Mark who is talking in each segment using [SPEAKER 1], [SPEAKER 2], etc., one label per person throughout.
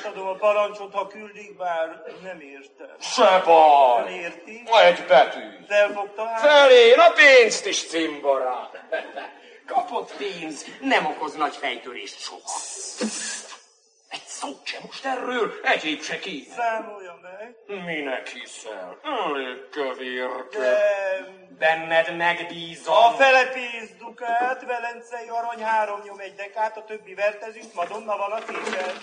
[SPEAKER 1] Átadom a parancsot, ha küldik, bár nem értem.
[SPEAKER 2] Se baj.
[SPEAKER 1] Érti?
[SPEAKER 2] Egy betű.
[SPEAKER 1] Felfogta hát?
[SPEAKER 2] Felén a pénzt is, cimbora.
[SPEAKER 3] Kapott pénz nem okoz nagy fejtörést soha. Egy szót sem most erről, egyéb se kéne.
[SPEAKER 1] Számolja meg.
[SPEAKER 2] Minek hiszel? Elég kövérke.
[SPEAKER 1] De...
[SPEAKER 3] Benned megbízom.
[SPEAKER 1] A fele pénz dukát, velencei arany 3 nyom 1 dekát, a többi vertezünk, Madonna van a képen.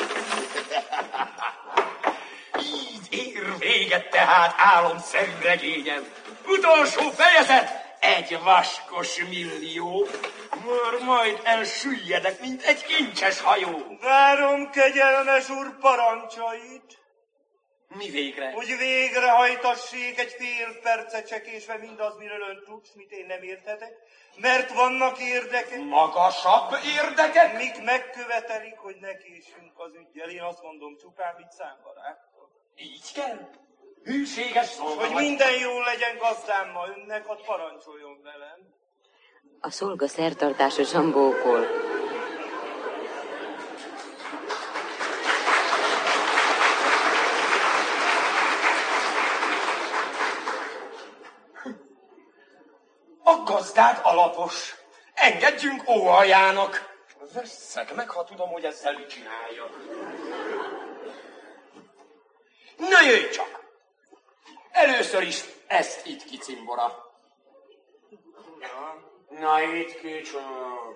[SPEAKER 3] Így ér véget tehát álomszerű regényem. Utolsó fejezet, egy vaskos millió. Majd elsüllyedek, mint egy kincses hajó.
[SPEAKER 1] Várom kegyelmes úr parancsait.
[SPEAKER 3] Mi végre?
[SPEAKER 1] Hogy végrehajtassék egy fél percet csekésve mindaz, miről ön tud, mit én nem érthetek, mert vannak érdekek.
[SPEAKER 3] Magasabb érdekek?
[SPEAKER 1] Mik megkövetelik, hogy ne késünk az üggyel. Én azt mondom csupán, mit számbarákkal.
[SPEAKER 3] Így kell. Hűséges szolga.
[SPEAKER 1] Hogy minden jól legyen gazdám ma önnek, hadd parancsoljon velem.
[SPEAKER 4] A szolga szertartásosan bókol.
[SPEAKER 3] A gazdád alapos. Engedjünk óhajának. Vesszek meg, ha tudom, hogy ezzel mit csináljak. Na jöjj csak! Először is ezt itt ki, cimbora. Na itt ki csak.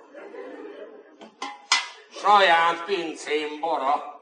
[SPEAKER 3] Saját pincém bora.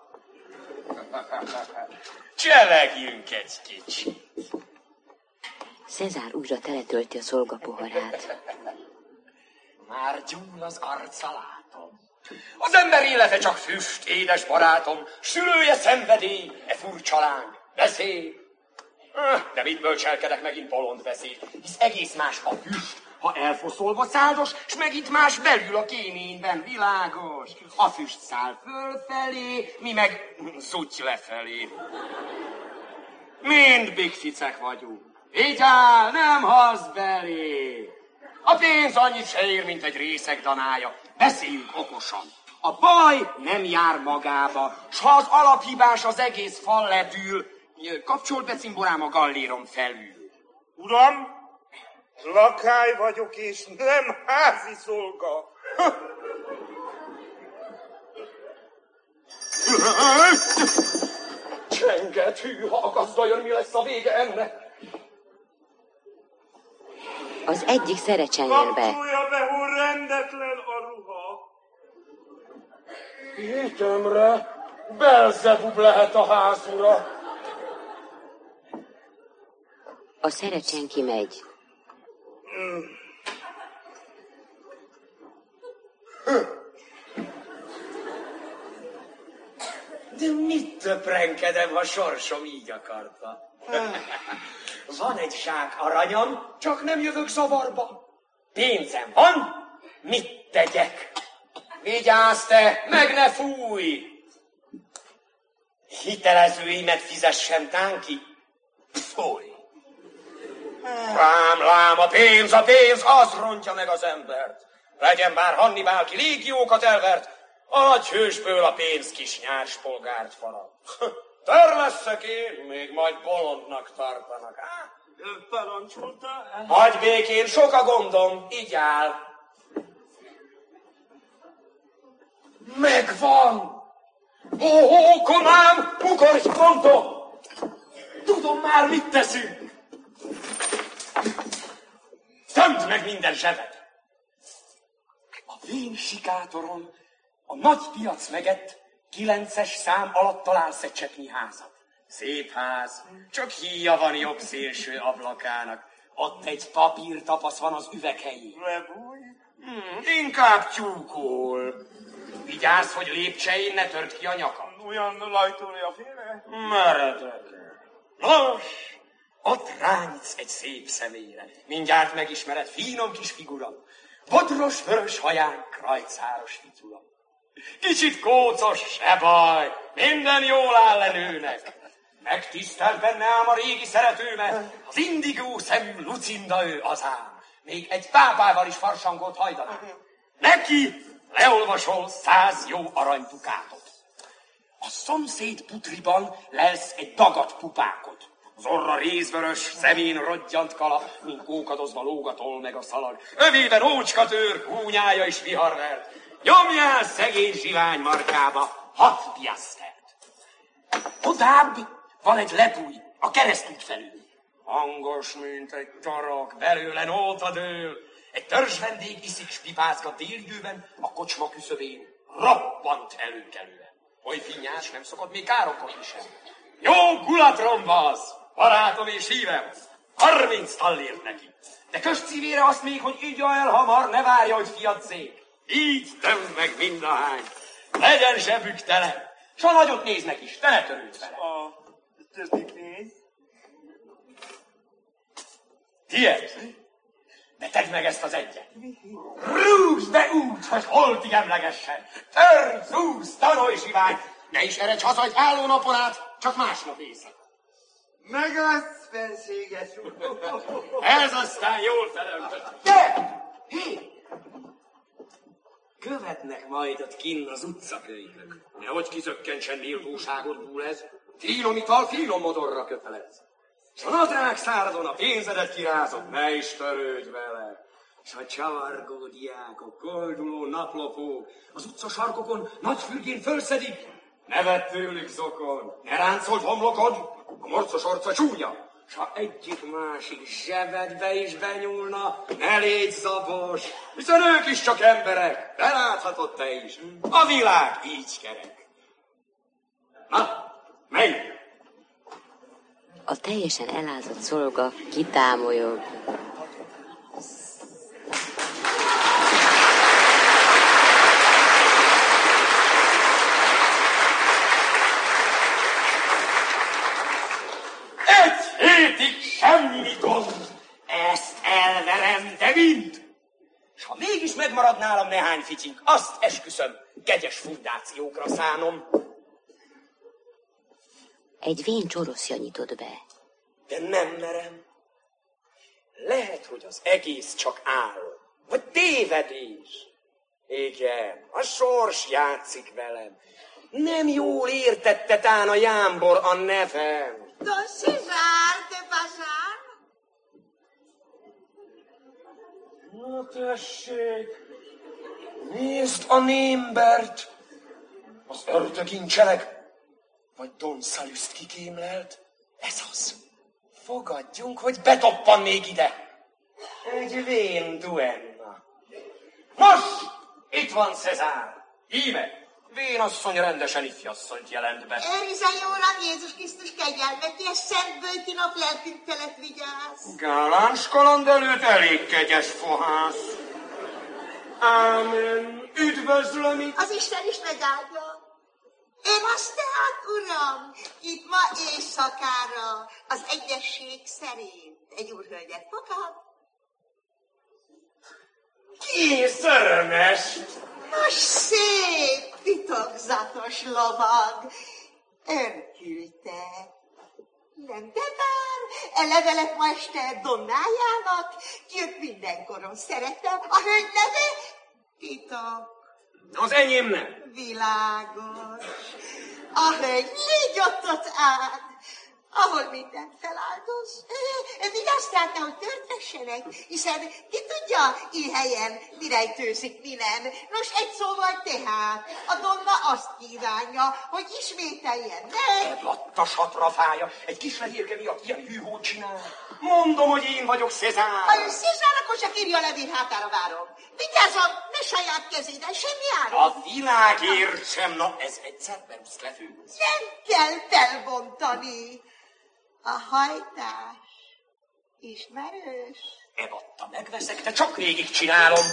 [SPEAKER 3] Cselegjünk egy kicsit.
[SPEAKER 4] Cezár újra teletölti a szolga poharát.
[SPEAKER 3] Már gyúl az arca, látom. Az ember élete csak füst, édes barátom, sülője szenvedély, e furcsa láng, beszél. De mit bölcselkedek megint bolond beszéd, hisz egész más a füst, ha elfoszolva száldos, s megint más belül a kéményben, világos. A füst száll fölfelé, mi meg szutty lefelé. Mind bigficek vagyunk. Vigyál, nem hasz belé! A pénz annyit se ér, mint egy részeg danája. Beszéljünk okosan. A baj nem jár magába, s ha az alaphibás az egész fal letűl, kapcsolt be cimborám a gallérom felül.
[SPEAKER 1] Uram, lakály vagyok és nem házi szolga.
[SPEAKER 3] Csenget, hű, ha a gazda jön, mi lesz a vége ennek?
[SPEAKER 4] Az egyik szerecsenjen be.
[SPEAKER 1] Kapcsolja be, hol rendetlen a ruha.
[SPEAKER 2] Hitemre Belzebub lehet a házura.
[SPEAKER 4] A szerecsen kimegy.
[SPEAKER 3] De mit töprenkedem, ha sorsom így akarta? Van egy zsák aranyam, csak nem jövök zavarba. Pénzem van, mit tegyek? Vigyázz te, meg ne fújj! Hitelezőimet fizessen tán ki. Fújj! Lám, a pénz, az rontja meg az embert. Legyen bár Hannibál, ki légiókat elvert, a nagy hősből a pénz kis nyárspolgárt farag. Törleszek én, még majd bolondnak tartanak.
[SPEAKER 1] Parancsolta?
[SPEAKER 3] Hagyj békén, sok a gondom, így áll. Megvan! Ó, komám, ugorj pronto! Tudom már, mit teszünk. Tömd meg minden zsebet. A vén sikátoron a nagy piac megett 9-es szám alatt találsz egy cseppnyi házat. Szép ház, csak híja van jobb szélső ablakának. Ott egy papírtapasz van az üveghelyén.
[SPEAKER 1] Lebúj?
[SPEAKER 3] Inkább tyúkol. Vigyázz, hogy lépcsején ne tört ki a nyakam.
[SPEAKER 1] Olyan lajtolja féle?
[SPEAKER 3] Meredek. Nos, ott ránysz egy szép személyre. Mindjárt megismered, finom kis figura. Bodros, vörös haján, krajcáros ficula. Kicsit kócos, se baj, minden jól áll le nőnek. Megtisztelt benne ám a régi szeretőmet, az indigó szemű Lucinda ő az ám. Még egy pápával is farsangot hajdanak. Neki leolvasol 100 jó aranydukátot. A szomszéd putriban lelsz egy dagat pupákot. Az orra rézvörös, szemén rodgyant kalap, mint kókadozva lógatol meg a szalag. Övében ócskatőr, húnyája is viharvert. Nyomjál szegény zsivány markába 6 piasztert. Odább van egy lepúj, a keresztút felül. Hangos, mint egy tarak, belőle nóta dől. Egy törzsvendég iszik s pipázgat délidőben a kocsma küszöbén. Roppant előkelően. Oly finnyás, nem szokott még károkolni sem. Jó gulatromba az, barátom és hívem. 30 tallért neki. De közszívére azt még, hogy igya el hamar, ne várja, hogy fiaccék. Így töm meg mindahány. Legyen zsebük tele. S ha nagyot néznek is, te ne törődj vele.
[SPEAKER 1] A többi pénz?
[SPEAKER 3] Tiéd? De tedd meg ezt az egyet. Rúgsz be úgy, hogy holtig emlegessen. Törj, zúz, tanolj zsivány. Ne is eredj haza egy állónapon át, csak másnap éjszaka.
[SPEAKER 1] Meg az, fenséges úr.
[SPEAKER 3] Ez aztán jól felöltött. De! Hé! Követnek majd ott kinn az utcakölykök. Nehogy kizökkentsen méltóságodból ez. Finomital finom modorra köteledsz. S a nadrág száradon a pénzedet kirázod, ne is törődj vele. S a csavargó diákok, kolduló naplopók az utcasarkokon nagy fürgén fölszedik. Ne vedd tőlük zokon, ne ráncold homlokod, a morcos orca csúnya. S ha egyik-másik zsebedbe is benyúlna, ne légy zabos, hiszen ők is csak emberek, beláthatod te is. A világ így kerek. Na, menj!
[SPEAKER 4] A teljesen elázott szolga kitámolyog.
[SPEAKER 3] Egy hétig semmi gond. Ezt elverem, de mind. S ha mégis megmarad nálam nehány fityink, azt esküszöm, kegyes fundációkra szánom.
[SPEAKER 4] Egy vén csoroszja nyitott be.
[SPEAKER 3] De nem merem. Lehet, hogy az egész csak álom, vagy tévedés. Igen, a sors játszik velem. Nem jól értette tán a jámbor a nevem.
[SPEAKER 5] Don César de Bazán?
[SPEAKER 3] Na tessék, nézd a némbert. Az ördögincsenek, vagy Don Szalüszt kikémlelt. Ez az. Fogadjunk, hogy betoppan még ide. Egy vén duenna. Nos, itt van Cezár. Íme, vénasszony rendesen ifjasszonyt jelent be.
[SPEAKER 5] Őrizzen jól a Jézus Krisztus kegyelmet, és szent bőti nap lelkünk telet vigyázz.
[SPEAKER 3] Gáláns kaland előtt elég kegyes fohász. Ámen. Üdvözlöm itt.
[SPEAKER 5] Az Isten is megáldja. Én azt tehát, uram, itt ma éjszakára az egyesség szerint egy úrhölgyet fogad.
[SPEAKER 3] Kész örömes.
[SPEAKER 5] Nos, szép, titokzatos lovag. Ön küldte. Nem, de bár, e levelet ma este Donnájának, ki őt mindenkoron szeretem. A hölgy neve titok.
[SPEAKER 3] Az enyém nem.
[SPEAKER 5] Világos. A hölgy légy ott át, ahol mindent feláldoz. Vigyázz tehát, nehogy törtessenek, hiszen ki tudja, így helyen mi rejtőzik, mi nem. Nos, egy szóval tehát, a Donna azt kívánja, hogy ismételjen meg.
[SPEAKER 3] Eblatta satrafája, egy kis lehérke miatt ilyen hűhót csinál. Mondom, hogy én vagyok Cezár.
[SPEAKER 5] Ha ön Cezár, akkor csak írja a levél hátára várom. Vigyázzon, ne saját kezéden, semmi áron.
[SPEAKER 3] A világért sem, na ez egyszer berusz lefőz.
[SPEAKER 5] Nem kell felbontani. A hajtás ismerős.
[SPEAKER 3] Ebatta megveszek, de csak végig csinálom.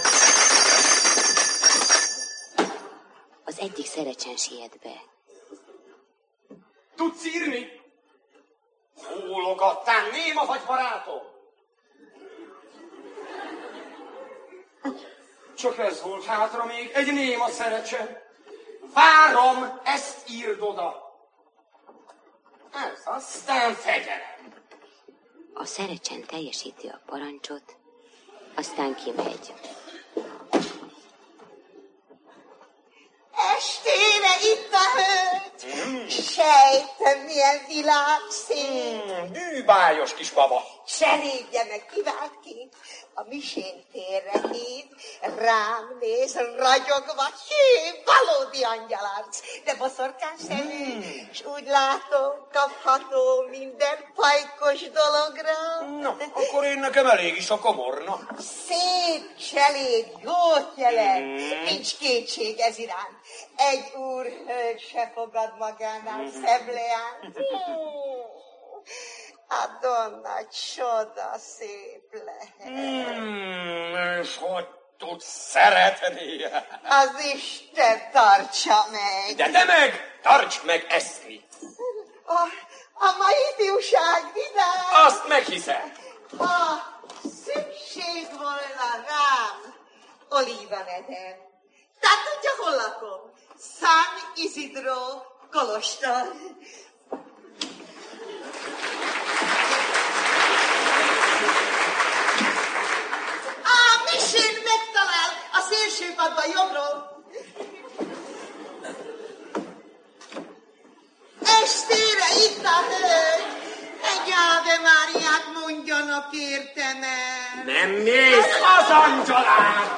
[SPEAKER 4] Az egyik szerecsen siet be.
[SPEAKER 3] Tudsz írni? Fólogattál, néma vagy, barátom? Csak ez volt hátra még, egy néma szerecsen. Várom, ezt írd oda. Ez aztán fegyelem.
[SPEAKER 4] A szerecsen teljesíti a parancsot, aztán kimegy.
[SPEAKER 5] Estére itt a hölgy! Sejtem, milyen világszép!
[SPEAKER 3] Bűbájos kis baba.
[SPEAKER 5] Cserélje meg, kiváltként, a misén térre hív, rám néz, ragyogva, valódi angyalárc, de boszorkán szemű, és úgy látom, kapható minden pajkos dologra.
[SPEAKER 3] Na, akkor én nekem elég is a komorna.
[SPEAKER 5] Szép cseléd, jót jelent, nincs kétség ez iránt. Egy úrhölgy se fogad magánál szebb leányt. A Donna csoda szép lehet.
[SPEAKER 3] És hogy tudsz szeretni?
[SPEAKER 5] Az Isten tartsa meg.
[SPEAKER 3] De te meg tartsd meg Eszkrit.
[SPEAKER 5] A mai ifjúság vidám.
[SPEAKER 3] Azt meghiszem.
[SPEAKER 5] Ha szükség volna rám, olívanedem. Tehát tudja, hol lakom? San Isidro kolostor. A misén megtalál a szélsőpadban jobbról. Estére itt a hölgy. Egy Ave Máriát mondjanak értem el.
[SPEAKER 3] Nem mész az angyalát!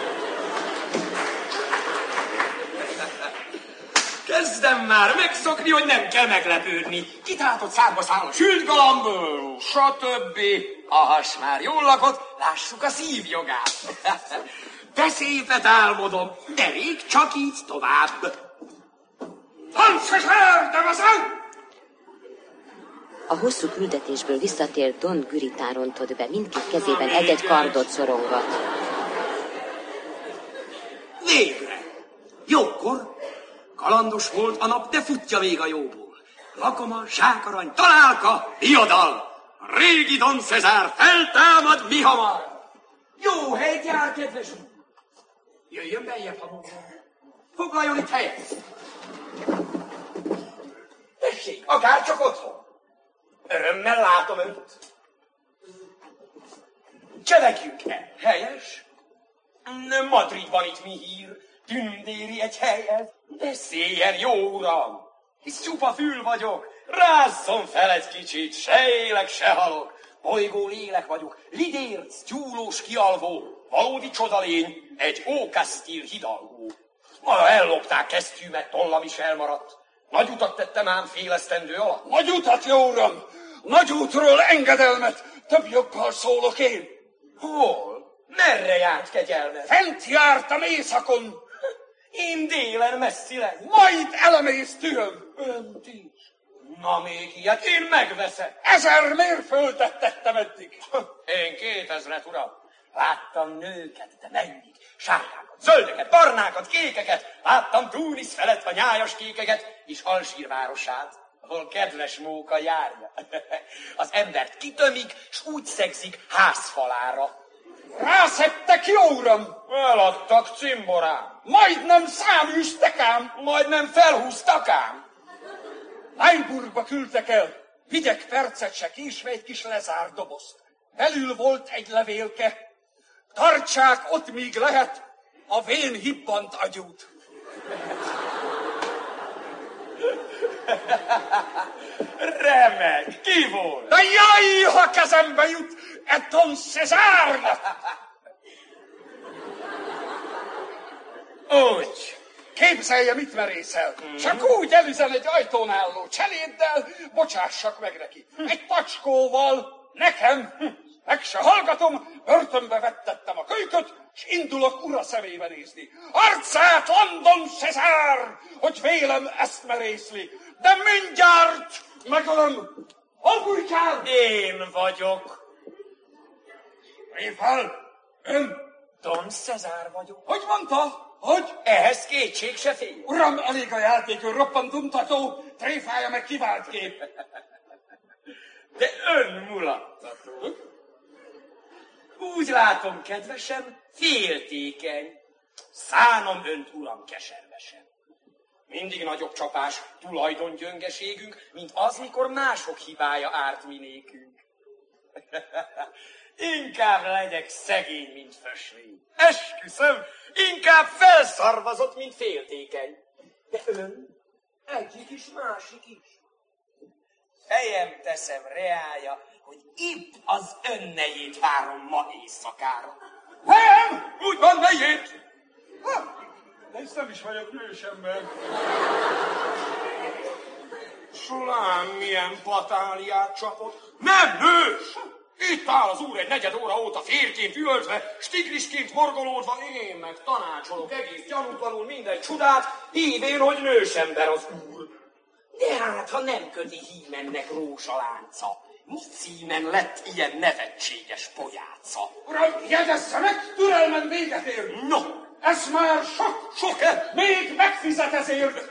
[SPEAKER 3] Kezdem már megszokni, hogy nem kell meglepődni. Kitátott szárba száll a sült galamb, stb. Ahas már jól lakott, lássuk a szívjogát. De szépet álmodom, de rég csak így tovább. Hansesár, de vezet!
[SPEAKER 4] A hosszú küldetésből visszatért Don Güritán rontott be, mindkét kezében egy-egy kardot szorongat.
[SPEAKER 3] Végre! Jókor! Kalandos volt a nap, de futja még a jóból. Lakoma, zsákarany, találka, diadal! A régi Don Cezár feltámad mihamar! Jó helyt jár, kedves úr! Jöjjön beljebb, ha mondom. Foglaljon itt helyet! Tessék, akárcsak otthon! Örömmel látom önt. Cselegjünk el. Helyes? Madridban itt mi hír? Tündéri egy helyet? Beszéljen, jó uram! Hisz csupa fül vagyok. Rázzon fel egy kicsit, se élek, se halok. Bolygó lélek vagyok, lidérc, gyúlós kialvó. Valódi csodalény, egy ókasztír hidalgó. Ma ellopták kesztyűmet, tollam is elmaradt. Nagy utat tettem ám fél esztendő alatt.
[SPEAKER 2] Nagy utat, jó uram! Nagy útról engedelmet, több joggal szólok én.
[SPEAKER 3] Hol? Merre járt kegyelmed?
[SPEAKER 2] Fent jártam éjszakon,
[SPEAKER 3] Én délen messzileg.
[SPEAKER 2] majd elemész tühöm. Önt is.
[SPEAKER 3] Na még ilyet, én megveszem.
[SPEAKER 2] 1000 mérföldet tettem eddig.
[SPEAKER 3] Én 2000, uram. Láttam nőket, de mennyit. Sárgákat, zöldeket, barnákat, kékeket. Láttam Tunis felett a nyájas kékeket, és Alzsír városát, ahol kedves móka járja. Az embert kitömik, s úgy szegzik házfalára.
[SPEAKER 2] Rászettek, jó uram!
[SPEAKER 3] Eladtak cimborám.
[SPEAKER 2] Majdnem száműztek ám.
[SPEAKER 3] Majdnem felhúztak ám.
[SPEAKER 2] Leinburgba küldtek el. Vigyek percet se késve egy kis lezárt dobozt. Belül volt egy levélke. Tartsák ott, míg lehet, a vén hibbant agyút.
[SPEAKER 3] Remek, ki volt?
[SPEAKER 2] De jaj, ha kezembe jut egy Don Cezárnak!
[SPEAKER 3] Úgy.
[SPEAKER 2] Képzelje, mit merészel. Csak úgy elüzen egy ajtón álló cseléddel, bocsássak meg neki. Egy tacskóval, nekem, meg se hallgatom, börtönbe vettettem a kölyköt, s indulok ura szemébe nézni. Arcát, London Cezár, hogy vélem ezt merészli. De mindjárt megölöm. Hol bújkál?
[SPEAKER 3] Én vagyok.
[SPEAKER 2] Mi fel? Ön?
[SPEAKER 3] Don Cezár vagyok.
[SPEAKER 2] Hogy mondta? Hogy?
[SPEAKER 3] Ehhez kétség se fél.
[SPEAKER 2] Uram, elég a játék, ön roppant untató, tréfája meg kivált kép.
[SPEAKER 3] De ön mulattató. Úgy látom, kedvesem, féltékeny. Szánom önt, uram, keservesen. Mindig nagyobb csapás tulajdongyöngeségünk, mint az, mikor mások hibája árt minékünk. Inkább legyek szegény, mint fösvény. Esküszöm, inkább felszarvazott, mint féltékeny. De ön Egyik is, másik is. Fejem teszem reája, hogy itt az önnejét várom ma éjszakára.
[SPEAKER 2] Nem! Úgy van, nejét! De hisz nem is vagyok nősember.
[SPEAKER 3] Slám, milyen batáliát csapott. Nem nős! Itt áll az úr egy negyed óra óta férként üvöltve, stiglisként morgolódva, én meg tanácsolok egész gyanútlanul minden csodát, hívén, hogy nősember az úr. De hát, ha nem köti hímennek rózsalánca, mi címen lett ilyen nevetséges pojáca?
[SPEAKER 2] Uram, jegyezze meg, türelmen véget ér!
[SPEAKER 3] No,
[SPEAKER 2] Ez már sok!
[SPEAKER 3] sok-e?
[SPEAKER 2] Még megfizet ezért!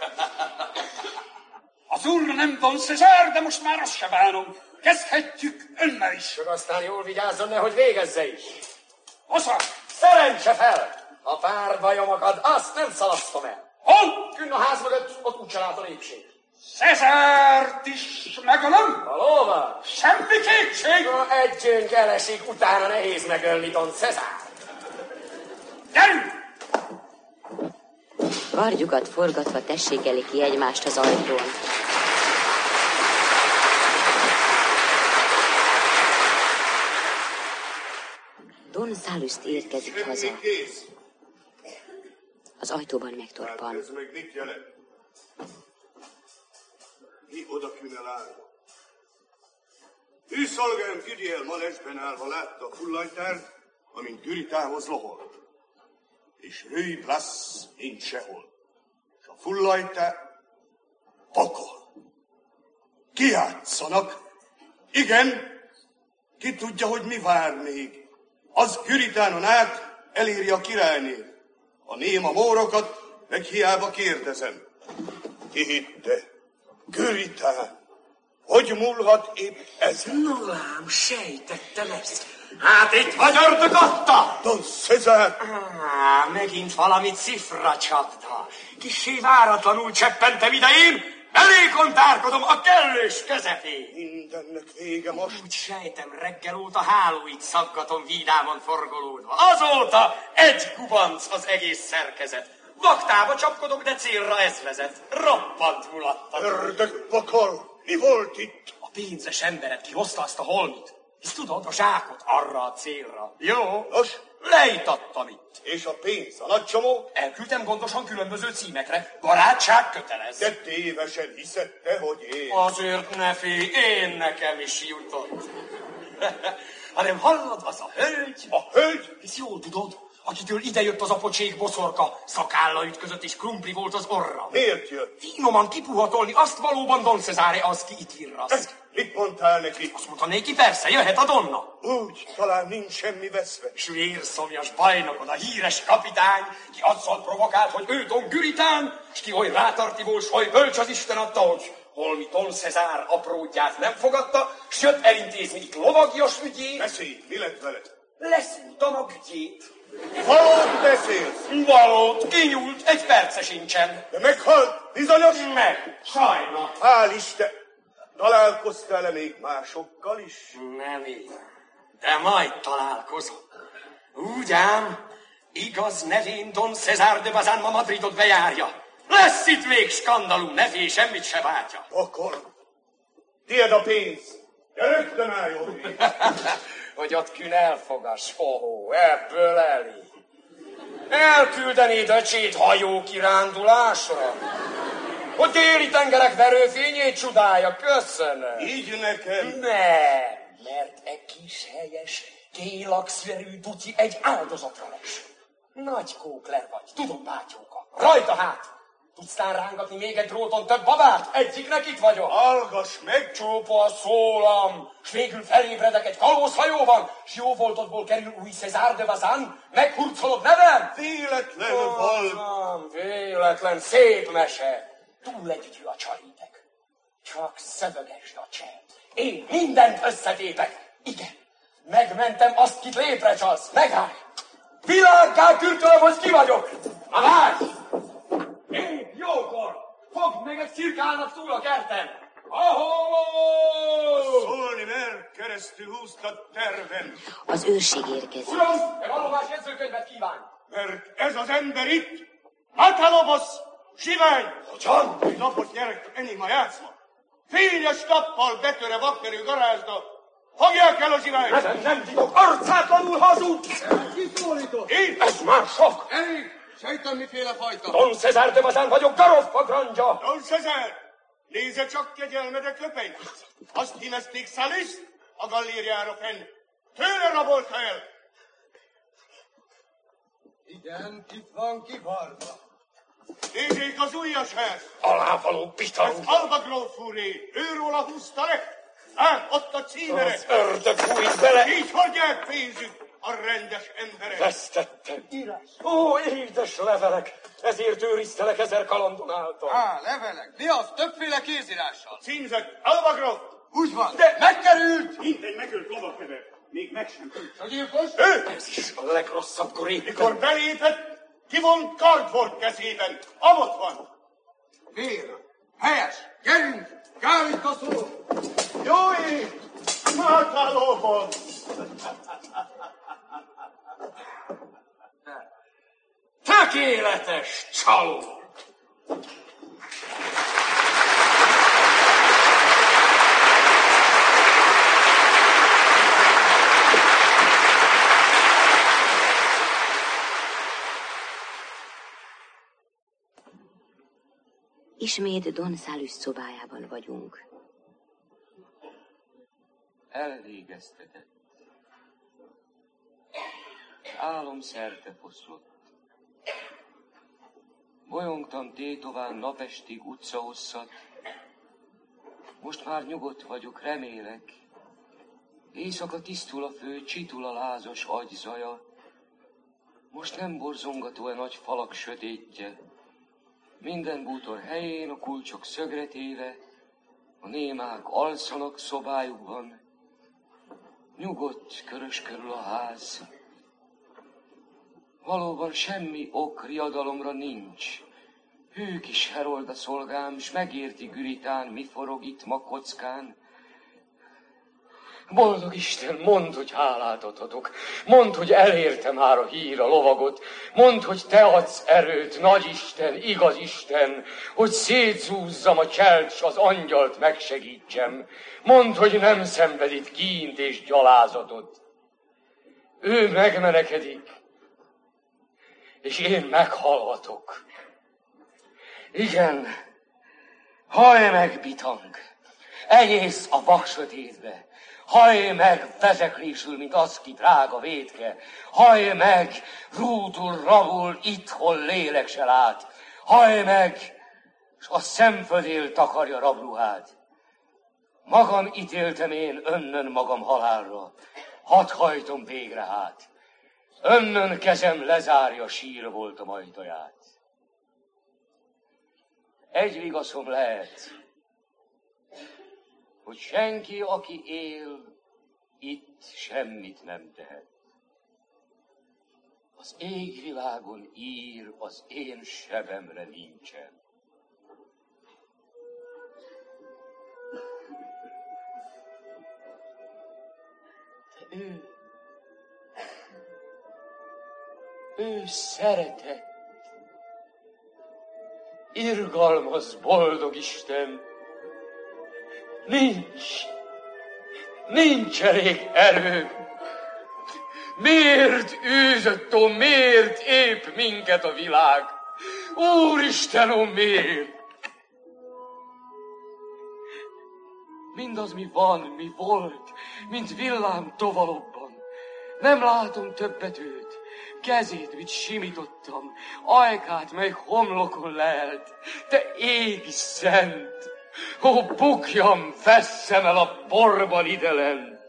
[SPEAKER 2] Az úr nem Don César, de most már azt se bánom. Kezdhetjük önnel is.
[SPEAKER 3] Csak aztán jól vigyázzon, nehogy végezze is.
[SPEAKER 2] Osza!
[SPEAKER 3] Szerencse fel! A párbaja magad, azt nem szalasztom el.
[SPEAKER 2] Hol?
[SPEAKER 3] Künn a ház mögött, ott úgy lát a lépség.
[SPEAKER 2] Cézárt is megölöm?
[SPEAKER 3] Valóban?
[SPEAKER 2] Semmi kétség!
[SPEAKER 3] Ha együnk elesik, utána nehéz megölni Don Cézárt.
[SPEAKER 2] Gyerünk!
[SPEAKER 4] Kardjukat forgatva tességelik ki egymást az ajtón. Don Salust érkezik haza. Az ajtóban megtorpan.
[SPEAKER 6] Ez meg mit jelent? Mi oda kümmel állva? Ő szolgálom Güdiel Malesben állva látta a fullajtárt, amint Güritához loholt. És Rui Blas nincs sehol. És a fullajtár pokol. Kijátszanak. Igen, ki tudja, hogy mi vár még. Az Güritánon át eléri a királynél. A néma mórokat meg hiába kérdezem. Ki hitte? Güritán. Hogy múlhat épp ez?
[SPEAKER 3] No lám, sejtettem ezt. Hát itt vagy ördög adta!
[SPEAKER 6] Don César!
[SPEAKER 3] Megint valami cifra csapda. Kissé váratlanul cseppentem ide én, elékon tárkodom a kellős közepén.
[SPEAKER 6] Mindennek vége most.
[SPEAKER 3] Úgy sejtem, reggel óta hálóit szaggatom vídámon forgolódva. Azóta egy kubanc az egész szerkezet. Vaktába csapkodok, de célra ez vezet. Roppant mulattam.
[SPEAKER 6] Ördögpokol! Mi volt itt?
[SPEAKER 3] A pénzes emberet kihozta azt a holmit. És tudod, a zsákot arra a célra. Jó?
[SPEAKER 6] Nos?
[SPEAKER 3] Leítattam itt.
[SPEAKER 6] És a pénz, a nagy csomó?
[SPEAKER 3] Elküldtem gondosan különböző címekre. Barátság kötelez.
[SPEAKER 6] De tévesen hiszette, hogy én.
[SPEAKER 3] Azért ne félj, én nekem is jutott. Hanem hallod, az a hölgy?
[SPEAKER 6] A hölgy?
[SPEAKER 3] Hisz jól tudod, akitől idejött az a pocsék boszorka, szakálla ütközött és krumpli volt az orra.
[SPEAKER 6] Miért jött?
[SPEAKER 3] Finoman kipuhatolni, azt valóban Don Cesare az, ki itt irraszt.
[SPEAKER 6] Mit mondtál neki?
[SPEAKER 3] Azt mondta néki, persze, jöhet a Donna.
[SPEAKER 6] Úgy, talán nincs semmi veszve.
[SPEAKER 3] S vérszomjas bajnokod, a híres kapitány, ki azzal provokált, hogy ő Don Güritán, s ki oly rátarti volt, s oly bölcs az Isten adta, hogy holmi Don César apródját nem fogadta, s jött elintézni itt lovagias ügyét.
[SPEAKER 6] Beszélj, mi lett veled?
[SPEAKER 3] Leszúrtam a gügyét.
[SPEAKER 6] Valót beszélsz?
[SPEAKER 3] Valót, kinyúlt, egy perce sincsen.
[SPEAKER 6] De meghalt, bizonyos?
[SPEAKER 3] Meg, sajna.
[SPEAKER 6] Hál' Isten! Találkoztál-e még másokkal is?
[SPEAKER 3] Nem én, de majd találkozom. Úgy ám, igaz nevén Don César de Bazán ma Madridot bejárja. Lesz itt még skandalum, ne félj, semmit se bátja.
[SPEAKER 6] Akkor tiéd a pénz, de rögtön álljon.
[SPEAKER 3] Hogy ott Kün elfogass, hoho, ebből elég. Elküldenéd öcsét hajó kirándulásra? Hogy déli tengerek verőfényét csodálja, köszönöm.
[SPEAKER 6] Így nekem.
[SPEAKER 3] Nem, mert egy kis helyes, kélakszerű duci egy áldozatra lesz. Nagy kókler vagy, tudom, bátyóka. Rajta hát! Tudsz tán rángatni még egy dróton több babát? Egyiknek itt vagyok.
[SPEAKER 6] Hallgass meg!
[SPEAKER 3] Csupa szólam, s végül felébredek egy kalózhajóban, s jó voltodból kerül új César de Bazán, meghurcolod nevem?
[SPEAKER 6] Véletlen volt.
[SPEAKER 3] Véletlen, szép mese. Túl együgyű a csarítek. Csak szövögesd a csend. Én mindent összetépek. Igen, megmentem azt, kit lépre csalsz. Megállj! Világgá kürtölöm, hogy ki vagyok. Na várj! Én jókor! Fogd meg egy cirkálnak túl a kerten! Ahó!
[SPEAKER 6] Szólni mer, keresztül húztad tervem.
[SPEAKER 4] Az őrség érkezik.
[SPEAKER 3] Uram, te valóban jegyzőkönyvet kíván!
[SPEAKER 6] Mert ez az ember itt, Matalobosz, Sivány!
[SPEAKER 3] Ugyan?
[SPEAKER 6] Napos gyerek, enyém a játszma. Fényes nappal betöre vakterő garázsda. Fogják el a ziványt!
[SPEAKER 3] Nem tudok, arcátlanul hazudsz!
[SPEAKER 7] Ki szólított?
[SPEAKER 6] Én?
[SPEAKER 3] Ez már sok!
[SPEAKER 7] Elég! Sejtem, miféle fajta.
[SPEAKER 3] Don César de Bazán vagyok, Garoffa grandja!
[SPEAKER 6] Don César, nézze csak kegyelmede köpenyt. Azt hívezték Salis a gallériára fenn. Tőle rabolta el.
[SPEAKER 7] Igen, itt van kivarva.
[SPEAKER 6] Nézzék az ujjasát.
[SPEAKER 3] Alávaló pitang!
[SPEAKER 6] Ez Alba gróf úré. Őróla húzta le. Hát, ott a címere.
[SPEAKER 3] Az ördög fújt bele!
[SPEAKER 6] Így hordják pénzük a rendes emberek.
[SPEAKER 3] Vesztettem! Ó, édes levelek! Ezért őriztelek 1000 kalandon által.
[SPEAKER 7] Levelek. Mi az? Többféle kézírással.
[SPEAKER 6] Címzett Alba gróf.
[SPEAKER 7] Úgy van. De megkerült!
[SPEAKER 1] Mindegy megölt lovakneve. Még meg sem tűnt.
[SPEAKER 7] A gyilkos?
[SPEAKER 6] Ő,
[SPEAKER 3] Ez is a legrosszabb koré.
[SPEAKER 6] mikor belépett, kivont kard volt kezében. Amott van.
[SPEAKER 7] Vér. Helyes. Gyerünk! Kávéka szól!
[SPEAKER 6] Jó ég! Márkálóban!
[SPEAKER 3] Tökéletes csaló!
[SPEAKER 4] Ismét Don Salus szobájában vagyunk.
[SPEAKER 8] Elvégeztetett. Álom szerte foszlott. Bolyongtam tétován napestig utcahosszat. Most már nyugodt vagyok, remélek. Éjszaka tisztul a fő, csitul a lázas agyzaja. Most nem borzongató-e nagy falak sötétje. Minden bútor helyén, a kulcsok szögre téve, a némák alszanak szobájukban. Nyugodt körös körül a ház. Valóban semmi ok riadalomra nincs. Hű kis Herolda szolgám, s megérti Güritán, mi forog itt ma kockán.
[SPEAKER 3] Boldog Isten, mondd, hogy hálát adhatok. Mondd, hogy elérte már a hír a lovagot. Mondd, hogy te adsz erőt, nagy Isten, igaz Isten, hogy szétszúzzam a cselt, s az angyalt megsegítsem. Mondd, hogy nem szenved itt kínt és gyalázatot. Ő megmenekedik, és én meghalhatok. Igen, hajj meg, bitang, enyész a vaksötétbe. Hajj meg, vezeklésül, mint az ki drága vétke. Hajj meg, rútul, ravul, itthon lélek se lát. Hajj meg, s a szemfödél takarja rabruhát. Magam ítéltem én önnön magam halálra, hadd hajtom végre hát. Önnön kezem lezárja, sír voltam ajtaját. Egy vigaszom lehet, hogy senki, aki él, itt semmit nem tehet. Az égvilágon ír az én sebemre nincsen. De ő szeretett. Irgalmaz, boldog Isten. Nincs elég erő. Miért űzött, ó, miért épp minket a világ? Úristen, ó, miért? Mindaz, mi van, mi volt, mint villám tovalobban. Nem látom többet őt, kezét, mit simítottam, ajkát, mely homlokon lelt. Te égi szent! Ó, bukjam, vesszem el a porban idelent!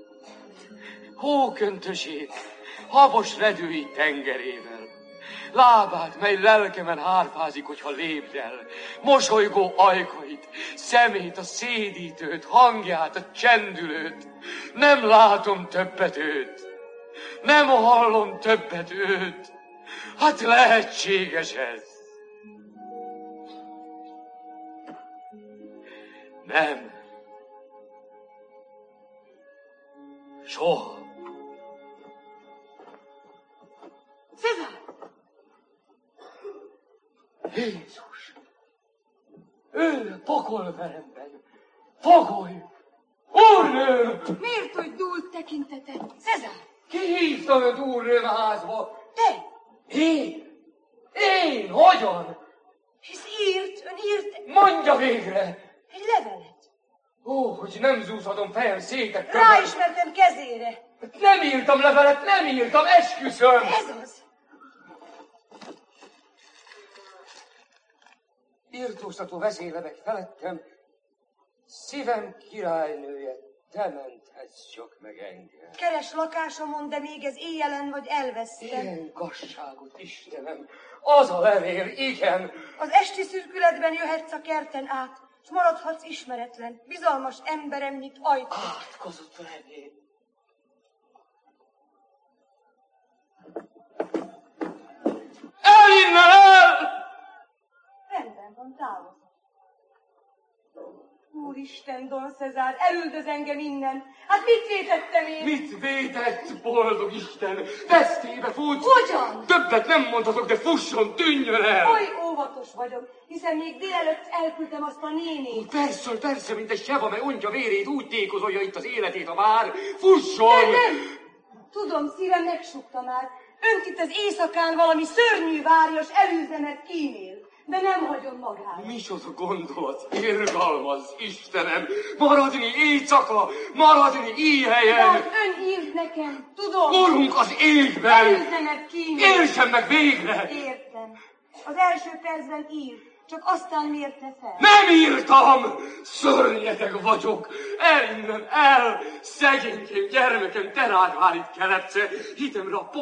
[SPEAKER 3] Hóköntösét, habos redői tengerével, lábát, mely lelkemen hárfázik, hogyha lépd el, mosolygó ajkait, szemét, a szédítőt, hangját, a csendülőt. Nem látom többet őt, nem hallom többet őt. Hát lehetséges ez? Nem. Soha.
[SPEAKER 5] Cézár!
[SPEAKER 3] Jézus!
[SPEAKER 8] Ő pokolveremben. Fogolj! Úrnőm!
[SPEAKER 9] Miért oly dúlt tekinteted? Cezár!
[SPEAKER 8] Ki hívta önt úrnőm a házba?
[SPEAKER 9] Te!
[SPEAKER 8] Én? Én? Hogyan?
[SPEAKER 9] Hisz ön írt...
[SPEAKER 8] Mondja végre!
[SPEAKER 9] Egy levelet.
[SPEAKER 8] Ó, hogy nem zúzhatom fejem székek között.
[SPEAKER 9] Ráismertem kezére.
[SPEAKER 8] Nem írtam levelet, nem írtam, esküszöm!
[SPEAKER 9] Ez az.
[SPEAKER 8] Irtóztató vezélebek felettem, szívem királynője, te menthetsz csak meg engem.
[SPEAKER 9] Keres lakásomon, de még ez éjjelen vagy elvesztem.
[SPEAKER 8] Ilyen gazságot, Istenem, az a levél, igen.
[SPEAKER 9] Az esti szürkületben jöhetsz a kerten át, s maradhatsz ismeretlen, bizalmas emberem nyit ajtó.
[SPEAKER 8] Átkozott levél. El innen, el!
[SPEAKER 9] Rendben van, távozom. Úristen, Don Cezár, elüldöz engem innen. Hát mit vétettem én?
[SPEAKER 8] Mit vétett, boldog Isten? Vesztébe fut!
[SPEAKER 9] Hogyan?
[SPEAKER 8] Többet nem mondhatok, de fusson, tűnjön el!
[SPEAKER 9] Oly óvatos vagyok, hiszen még délelőtt elküldtem azt a nénét.
[SPEAKER 8] Persze, mint egy seb, amely ontja vérét, úgy tékozolja itt az életét a vár. Fusson!
[SPEAKER 9] Nem! Tudom, szívem megsukta már. Önt itt az éjszakán valami szörnyű várja, s elűzemet kímél. De nem hagyom magára.
[SPEAKER 8] Micsoda gondolat, irgalmaz, Istenem! Maradni éjszaka, maradni íjhelyen!
[SPEAKER 9] Tehát ön írt nekem, tudom.
[SPEAKER 8] Urunk az égben!
[SPEAKER 9] Elűzemet kímél.
[SPEAKER 8] Értsen meg végre!
[SPEAKER 9] Értem. Az első percben írt, csak aztán mérte fel.
[SPEAKER 8] Nem írtam! Szörnyeteg vagyok! El innen, el! Szegénykém, gyermekem, te rád vár itt kelepce! Hitemre a